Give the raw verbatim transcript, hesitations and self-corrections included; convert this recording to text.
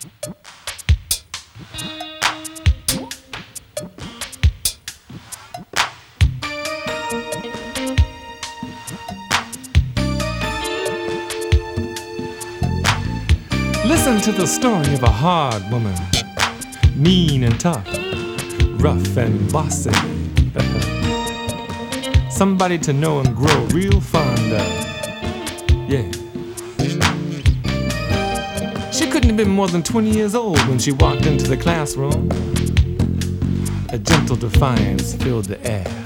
Listen to the story of a hard woman, mean and tough, rough and bossy. Somebody to know and grow real fond of. Yeah. She couldn't have been more than twenty years old when she walked into the classroom. A gentle defiance filled the air.